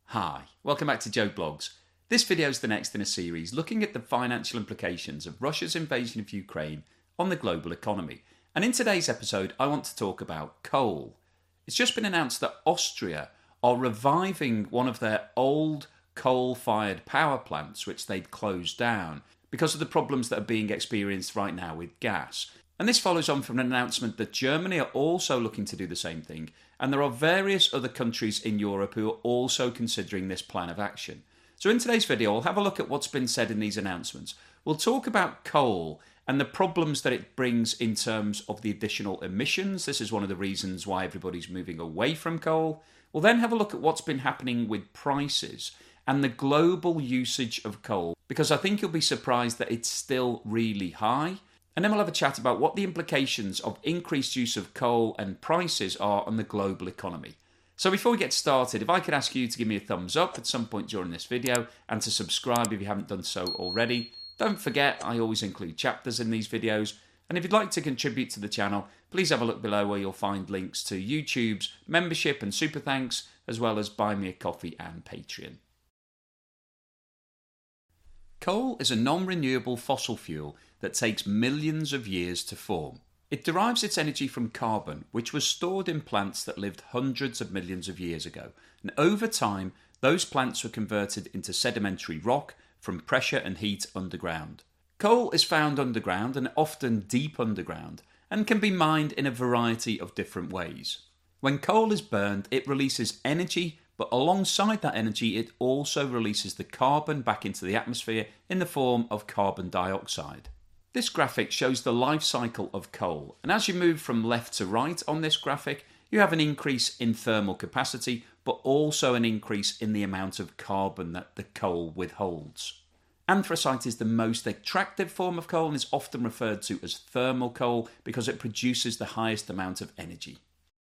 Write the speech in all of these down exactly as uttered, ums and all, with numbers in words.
Hi, welcome back to Joe Blogs. This video is the next in a series looking at the financial implications of Russia's invasion of Ukraine on the global economy. And in today's episode, I want to talk about coal. It's just been announced that Austria are reviving one of their old coal-fired power plants, which they'd closed down because of the problems that are being experienced right now with gas. And this follows on from an announcement that Germany are also looking to do the same thing, and there are various other countries in Europe who are also considering this plan of action. So in today's video, I'll have a look at what's been said in these announcements. We'll talk about coal and the problems that it brings in terms of the additional emissions. This is one of the reasons why everybody's moving away from coal. We'll then have a look at what's been happening with prices and the global usage of coal, because I think you'll be surprised that it's still really high. And then we'll have a chat about what the implications of increased use of coal and prices are on the global economy. So before we get started, if I could ask you to give me a thumbs up at some point during this video and to subscribe if you haven't done so already. Don't forget, I always include chapters in these videos. And if you'd like to contribute to the channel, please have a look below where you'll find links to YouTube's membership and super thanks, as well as Buy Me a Coffee and Patreon. Coal is a non-renewable fossil fuel that takes millions of years to form. It derives its energy from carbon, which was stored in plants that lived hundreds of millions of years ago. And over time, those plants were converted into sedimentary rock from pressure and heat underground. Coal is found underground and often deep underground, and can be mined in a variety of different ways. When coal is burned, it releases energy, but alongside that energy, it also releases the carbon back into the atmosphere in the form of carbon dioxide. This graphic shows the life cycle of coal, and as you move from left to right on this graphic, you have an increase in thermal capacity, but also an increase in the amount of carbon that the coal withholds. Anthracite is the most attractive form of coal and is often referred to as thermal coal because it produces the highest amount of energy.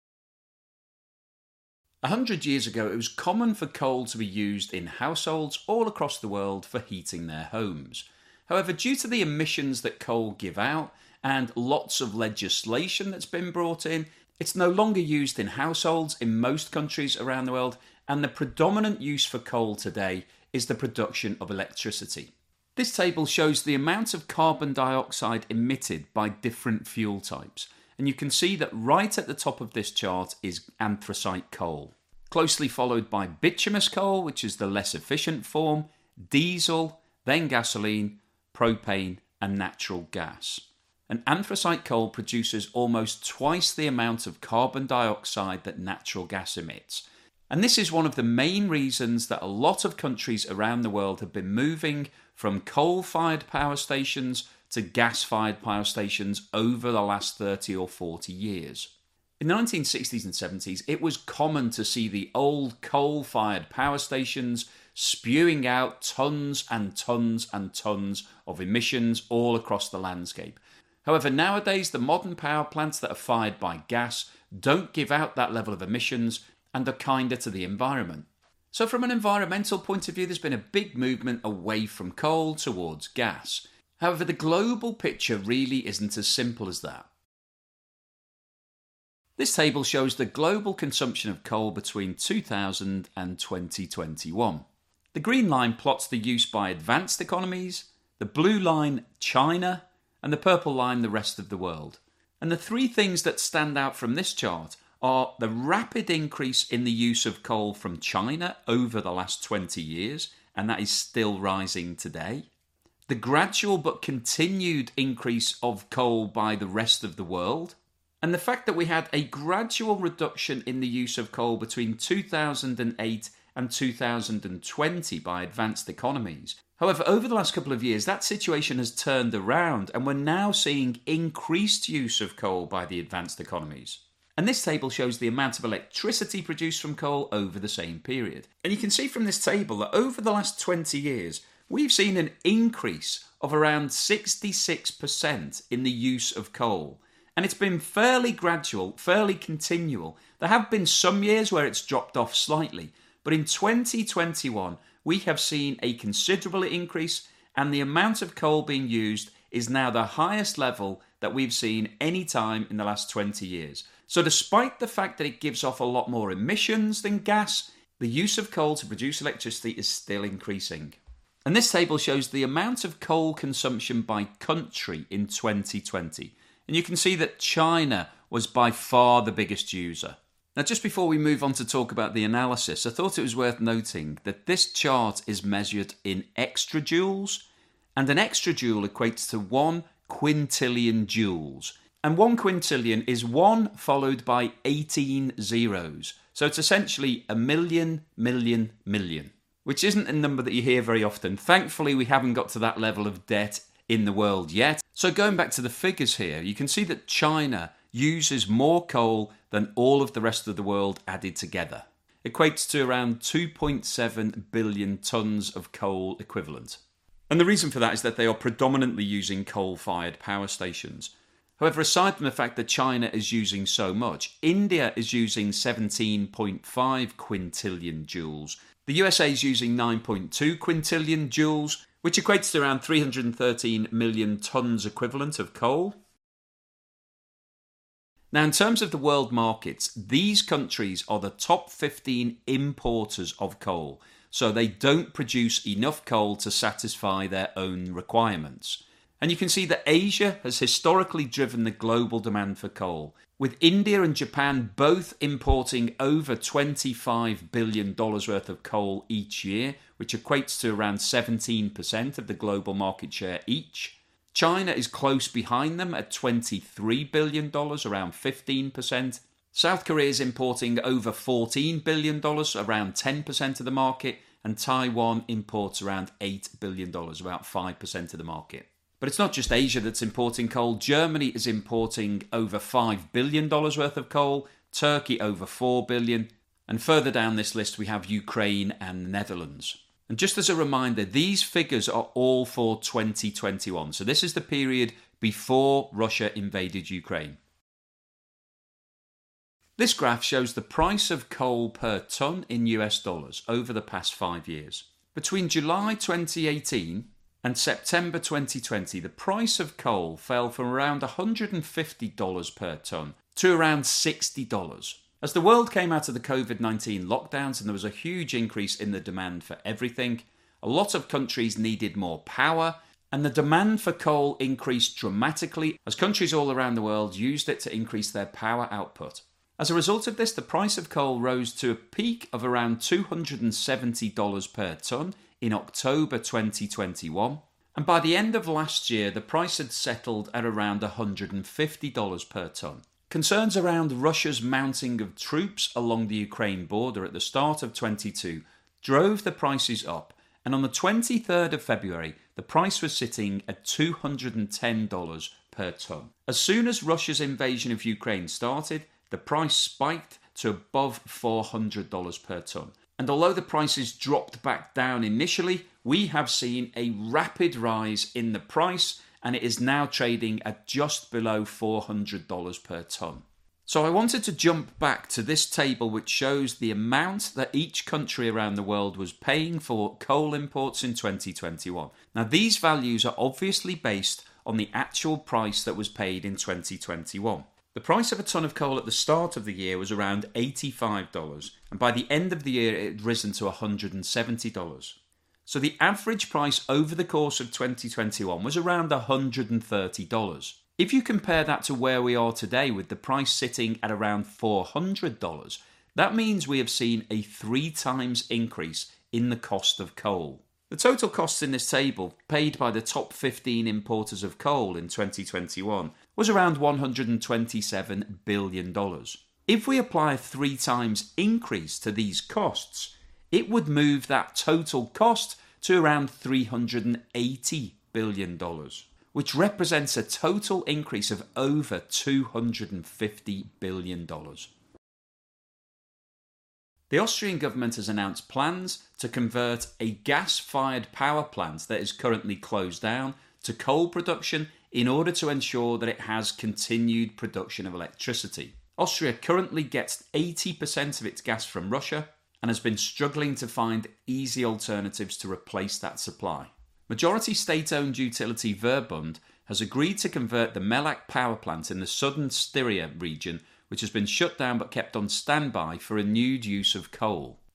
A hundred years ago, it was common for coal to be used in households all across the world for heating their homes. However, due to the emissions that coal give out and lots of legislation that's been brought in, it's no longer used in households in most countries around the world, and the predominant use for coal today is the production of electricity. This table shows the amount of carbon dioxide emitted by different fuel types, and you can see that right at the top of this chart is anthracite coal, closely followed by bituminous coal, which is the less efficient form, diesel, then gasoline, propane and natural gas. And anthracite coal produces almost twice the amount of carbon dioxide that natural gas emits. And this is one of the main reasons that a lot of countries around the world have been moving from coal-fired power stations to gas-fired power stations over the last thirty or forty years. In the nineteen sixties and seventies, it was common to see the old coal-fired power stations spewing out tons and tons and tons of emissions all across the landscape. However, nowadays the modern power plants that are fired by gas don't give out that level of emissions and are kinder to the environment. So from an environmental point of view, there's been a big movement away from coal towards gas. However, the global picture really isn't as simple as that. This table shows the global consumption of coal between two thousand and twenty twenty-one. The green line plots the use by advanced economies, the blue line China, and the purple line the rest of the world. And the three things that stand out from this chart are the rapid increase in the use of coal from China over the last twenty years, and that is still rising today. The gradual but continued increase of coal by the rest of the world, and the fact that we had a gradual reduction in the use of coal between two thousand eight and two thousand twenty by advanced economies. However, over the last couple of years, that situation has turned around and we're now seeing increased use of coal by the advanced economies. And this table shows the amount of electricity produced from coal over the same period. And you can see from this table that over the last twenty years, we've seen an increase of around sixty-six percent in the use of coal. And it's been fairly gradual, fairly continual. There have been some years where it's dropped off slightly, but in twenty twenty-one, we have seen a considerable increase, and the amount of coal being used is now the highest level that we've seen any time in the last twenty years. So despite the fact that it gives off a lot more emissions than gas, the use of coal to produce electricity is still increasing. And this table shows the amount of coal consumption by country in twenty twenty. And you can see that China was by far the biggest user. Now, just before we move on to talk about the analysis, I thought it was worth noting that this chart is measured in extrajoules, and an extrajoule equates to one quintillion joules. And one quintillion is one followed by eighteen zeros. So it's essentially a million, million, million, which isn't a number that you hear very often. Thankfully, we haven't got to that level of debt in the world yet. So going back to the figures here, you can see that China uses more coal than all of the rest of the world added together. Equates to around two point seven billion tonnes of coal equivalent. And the reason for that is that they are predominantly using coal-fired power stations. However, aside from the fact that China is using so much, India is using seventeen point five quintillion joules. The U S A is using nine point two quintillion joules, which equates to around three hundred thirteen million tonnes equivalent of coal. Now, in terms of the world markets, these countries are the top fifteen importers of coal, so they don't produce enough coal to satisfy their own requirements. And you can see that Asia has historically driven the global demand for coal, with India and Japan both importing over twenty-five billion dollars worth of coal each year, which equates to around seventeen percent of the global market share each. China is close behind them at twenty-three billion dollars, around fifteen percent. South Korea is importing over fourteen billion dollars, around ten percent of the market, and Taiwan imports around eight billion dollars, about five percent of the market. But it's not just Asia that's importing coal. Germany is importing over five billion dollars worth of coal, Turkey over four billion dollars, and further down this list we have Ukraine and the Netherlands. And just as a reminder, these figures are all for twenty twenty-one. So this is the period before Russia invaded Ukraine. This graph shows the price of coal per tonne in U S dollars over the past five years. Between July twenty eighteen and September twenty twenty, the price of coal fell from around one hundred fifty dollars per tonne to around sixty dollars. As the world came out of the covid nineteen lockdowns and there was a huge increase in the demand for everything, a lot of countries needed more power, and the demand for coal increased dramatically as countries all around the world used it to increase their power output. As a result of this, the price of coal rose to a peak of around two hundred seventy dollars per tonne in October twenty twenty-one, and by the end of last year the price had settled at around one hundred fifty dollars per tonne. Concerns around Russia's mounting of troops along the Ukraine border at the start of twenty-two drove the prices up, and on the twenty-third of February the price was sitting at two hundred ten dollars per tonne. As soon as Russia's invasion of Ukraine started, the price spiked to above four hundred dollars per tonne. And although the prices dropped back down initially, we have seen a rapid rise in the price, and it is now trading at just below four hundred dollars per tonne. So I wanted to jump back to this table which shows the amount that each country around the world was paying for coal imports in twenty twenty-one. Now these values are obviously based on the actual price that was paid in twenty twenty-one. The price of a tonne of coal at the start of the year was around eighty-five dollars, and by the end of the year it had risen to one hundred seventy dollars. So the average price over the course of twenty twenty-one was around one hundred thirty dollars. If you compare that to where we are today with the price sitting at around four hundred dollars, that means we have seen a three times increase in the cost of coal. The total costs in this table paid by the top fifteen importers of coal in twenty twenty-one was around one hundred twenty-seven billion dollars. If we apply a three times increase to these costs, it would move that total cost to around three hundred eighty billion dollars, which represents a total increase of over two hundred fifty billion dollars. The Austrian government has announced plans to convert a gas-fired power plant that is currently closed down to coal production in order to ensure that it has continued production of electricity. Austria currently gets eighty percent of its gas from Russia and has been struggling to find easy alternatives to replace that supply. Majority state-owned utility Verbund has agreed to convert the Mellach power plant in the southern Styria region, which has been shut down but kept on standby for renewed use of coal.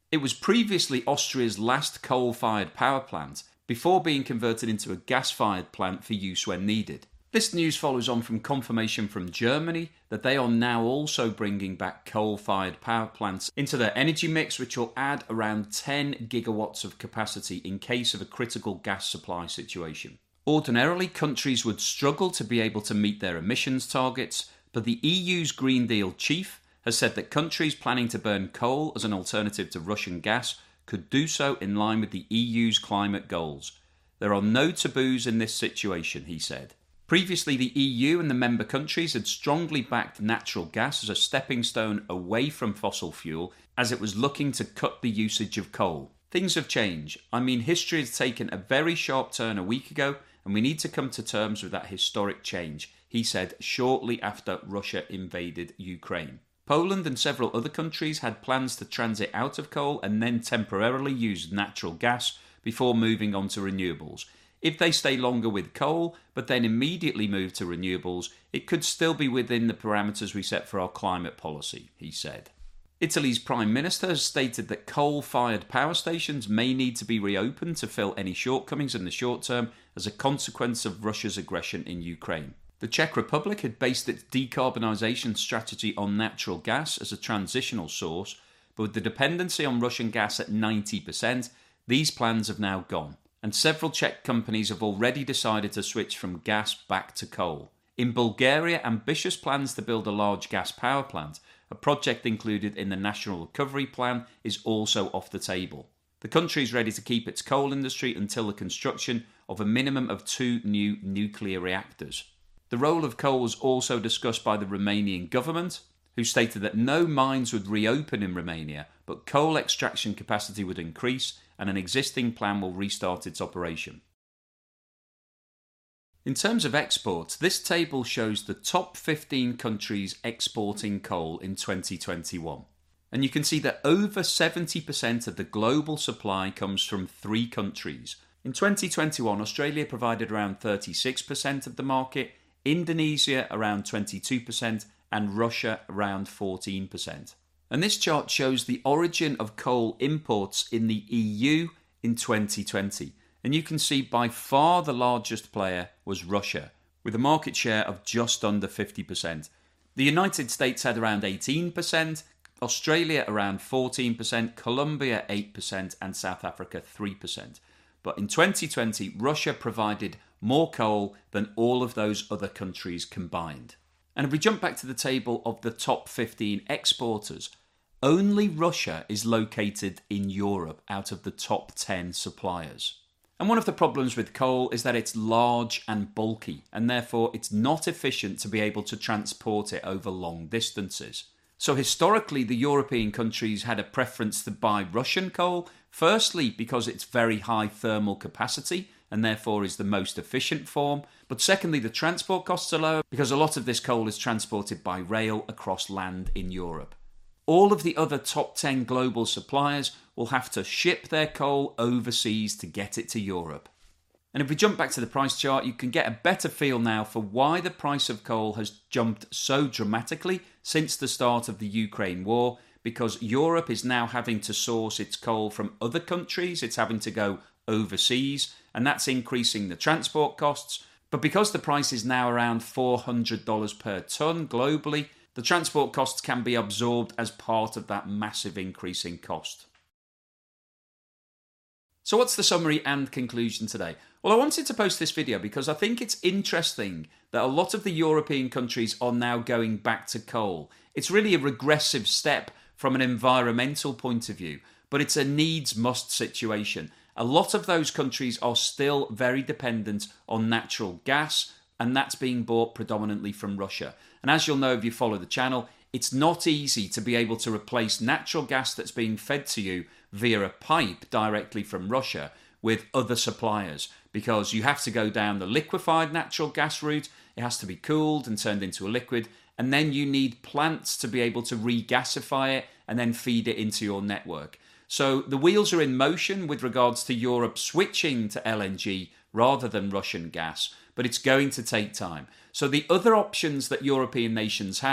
It was previously Austria's last coal-fired power plant, before being converted into a gas-fired plant for use when needed. This news follows on from confirmation from Germany that they are now also bringing back coal-fired power plants into their energy mix, which will add around ten gigawatts of capacity in case of a critical gas supply situation. Ordinarily, countries would struggle to be able to meet their emissions targets, but the E U's Green Deal chief has said that countries planning to burn coal as an alternative to Russian gas could do so in line with the E U's climate goals. There are no taboos in this situation, he said. Previously, the E U and the member countries had strongly backed natural gas as a stepping stone away from fossil fuel, as it was looking to cut the usage of coal. Things have changed. I mean, history has taken a very sharp turn a week ago, and we need to come to terms with that historic change, he said shortly after Russia invaded Ukraine. Poland and several other countries had plans to transit out of coal and then temporarily use natural gas before moving on to renewables. If they stay longer with coal, but then immediately move to renewables, it could still be within the parameters we set for our climate policy, he said. Italy's Prime Minister has stated that coal-fired power stations may need to be reopened to fill any shortcomings in the short term as a consequence of Russia's aggression in Ukraine. The Czech Republic had based its decarbonisation strategy on natural gas as a transitional source, but with the dependency on Russian gas at ninety percent, these plans have now gone. And several Czech companies have already decided to switch from gas back to coal. In Bulgaria, ambitious plans to build a large gas power plant, a project included in the National Recovery Plan, is also off the table. The country is ready to keep its coal industry until the construction of a minimum of two new nuclear reactors. The role of coal was also discussed by the Romanian government, who stated that no mines would reopen in Romania, but coal extraction capacity would increase and an existing plan will restart its operation. In terms of exports, this table shows the top fifteen countries exporting coal in twenty twenty-one. And you can see that over seventy percent of the global supply comes from three countries. In twenty twenty-one, Australia provided around thirty-six percent of the market, Indonesia around twenty-two percent, and Russia around fourteen percent. And this chart shows the origin of coal imports in the E U in twenty twenty. And you can see by far the largest player was Russia, with a market share of just under fifty percent. The United States had around eighteen percent, Australia around fourteen percent, Colombia eight percent, and South Africa three percent. But in twenty twenty, Russia provided more coal than all of those other countries combined. And if we jump back to the table of the top fifteen exporters, only Russia is located in Europe out of the top ten suppliers. And one of the problems with coal is that it's large and bulky, and therefore it's not efficient to be able to transport it over long distances. So historically, the European countries had a preference to buy Russian coal, firstly because it's very high thermal capacity, and therefore is the most efficient form. But secondly, the transport costs are low because a lot of this coal is transported by rail across land in Europe. All of the other top ten global suppliers will have to ship their coal overseas to get it to Europe. And if we jump back to the price chart, you can get a better feel now for why the price of coal has jumped so dramatically since the start of the Ukraine war, because Europe is now having to source its coal from other countries, it's having to go overseas, and that's increasing the transport costs. But because the price is now around four hundred dollars per tonne globally, the transport costs can be absorbed as part of that massive increase in cost. So what's the summary and conclusion today? Well, I wanted to post this video because I think it's interesting that a lot of the European countries are now going back to coal. It's really a regressive step from an environmental point of view, but it's a needs-must situation. A lot of those countries are still very dependent on natural gas, and that's being bought predominantly from Russia. And as you'll know if you follow the channel, it's not easy to be able to replace natural gas that's being fed to you via a pipe directly from Russia with other suppliers, because you have to go down the liquefied natural gas route, it has to be cooled and turned into a liquid, and then you need plants to be able to regasify it and then feed it into your network. So the wheels are in motion with regards to Europe switching to L N G rather than Russian gas, but it's going to take time. So the other options that European nations have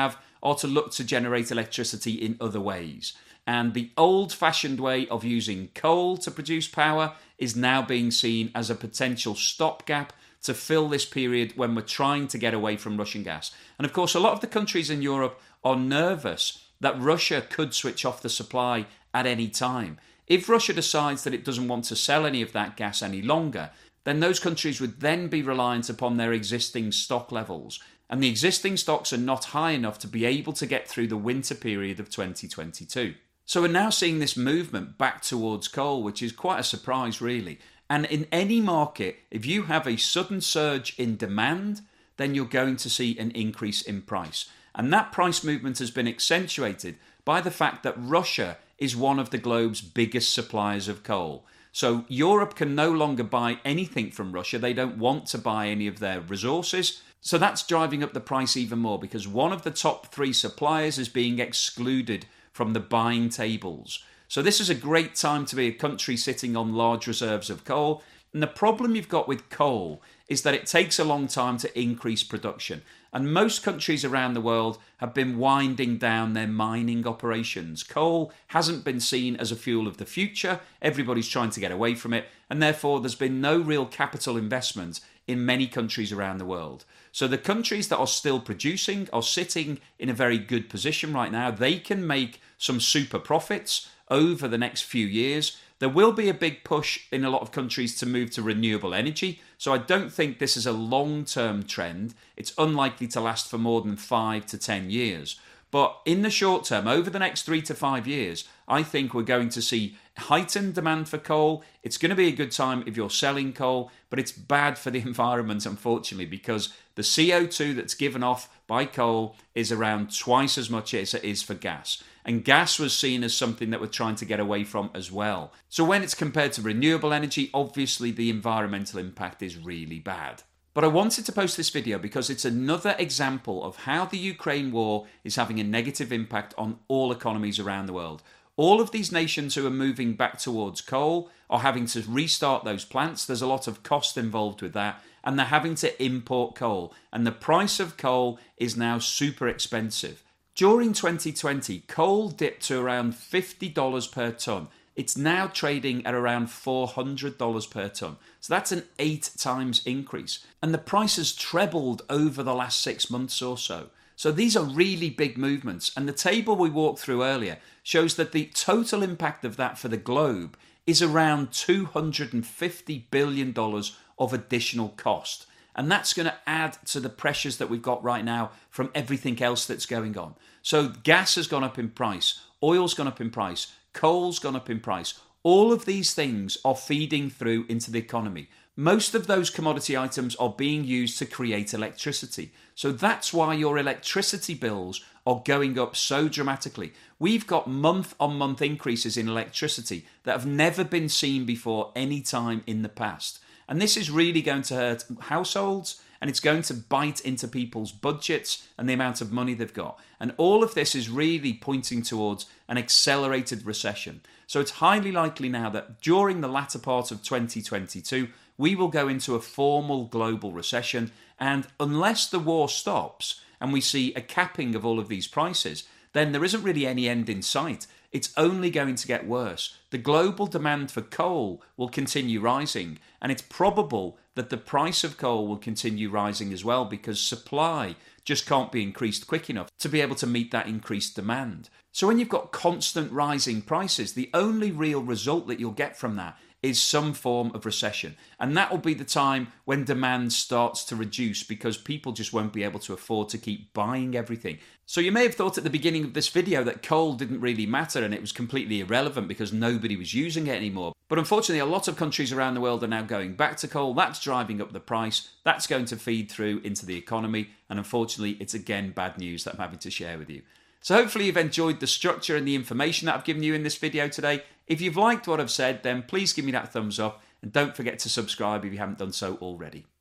or to look to generate electricity in other ways. And the old-fashioned way of using coal to produce power is now being seen as a potential stopgap to fill this period when we're trying to get away from Russian gas. And of course, a lot of the countries in Europe are nervous that Russia could switch off the supply at any time. If Russia decides that it doesn't want to sell any of that gas any longer, then those countries would then be reliant upon their existing stock levels. And the existing stocks are not high enough to be able to get through the winter period of twenty twenty-two. So we're now seeing this movement back towards coal, which is quite a surprise, really. And in any market, if you have a sudden surge in demand, then you're going to see an increase in price. And that price movement has been accentuated by the fact that Russia is one of the globe's biggest suppliers of coal. So Europe can no longer buy anything from Russia. They don't want to buy any of their resources. So that's driving up the price even more because one of the top three suppliers is being excluded from the buying tables. So this is a great time to be a country sitting on large reserves of coal. And the problem you've got with coal is that it takes a long time to increase production. And most countries around the world have been winding down their mining operations. Coal hasn't been seen as a fuel of the future. Everybody's trying to get away from it. And therefore, there's been no real capital investment in many countries around the world. So the countries that are still producing are sitting in a very good position right now. They can make some super profits over the next few years. There will be a big push in a lot of countries to move to renewable energy. So I don't think this is a long-term trend. It's unlikely to last for more than five to ten years. But in the short term, over the next three to five years, I think we're going to see heightened demand for coal. It's going to be a good time if you're selling coal, but it's bad for the environment, unfortunately, because the C O two that's given off by coal is around twice as much as it is for gas. And gas was seen as something that we're trying to get away from as well. So when it's compared to renewable energy, obviously the environmental impact is really bad. But I wanted to post this video because it's another example of how the Ukraine war is having a negative impact on all economies around the world. All of these nations who are moving back towards coal are having to restart those plants. There's a lot of cost involved with that, and they're having to import coal. And the price of coal is now super expensive. During twenty twenty, coal dipped to around fifty dollars per tonne. It's now trading at around four hundred dollars per tonne. So that's an eight times increase. And the price has trebled over the last six months or so. So these are really big movements. And the table we walked through earlier shows that the total impact of that for the globe is around two hundred fifty billion dollars of additional cost. And that's going to add to the pressures that we've got right now from everything else that's going on. So gas has gone up in price, oil's gone up in price, coal's gone up in price. All of these things are feeding through into the economy. Most of those commodity items are being used to create electricity. So that's why your electricity bills are going up so dramatically. We've got month-on-month increases in electricity that have never been seen before any time in the past. And this is really going to hurt households, and it's going to bite into people's budgets and the amount of money they've got. And all of this is really pointing towards an accelerated recession. So it's highly likely now that during the latter part of twenty twenty-two, we will go into a formal global recession. And unless the war stops and we see a capping of all of these prices, then there isn't really any end in sight. It's only going to get worse. The global demand for coal will continue rising, and it's probable that the price of coal will continue rising as well because supply just can't be increased quick enough to be able to meet that increased demand. So when you've got constant rising prices, the only real result that you'll get from that is some form of recession. And that will be the time when demand starts to reduce because people just won't be able to afford to keep buying everything. So you may have thought at the beginning of this video that coal didn't really matter and it was completely irrelevant because nobody was using it anymore. But unfortunately, a lot of countries around the world are now going back to coal. That's driving up the price. That's going to feed through into the economy. And unfortunately, it's again bad news that I'm having to share with you. So hopefully you've enjoyed the structure and the information that I've given you in this video today. If you've liked what I've said, then please give me that thumbs up and don't forget to subscribe if you haven't done so already.